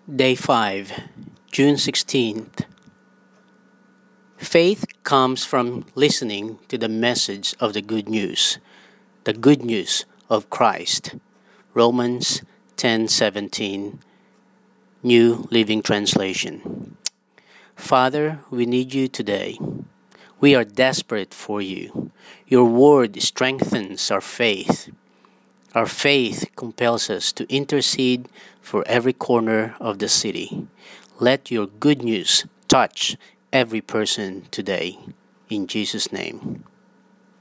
Day 5, June 16th. Faith comes from listening to the message of the good news of Christ. Romans 10:17, New Living Translation. Father, we need you today. We are desperate for you. Your word strengthens our faith. Our faith compels us to intercede for every corner of the city. Let your good news touch every person today. In Jesus' name.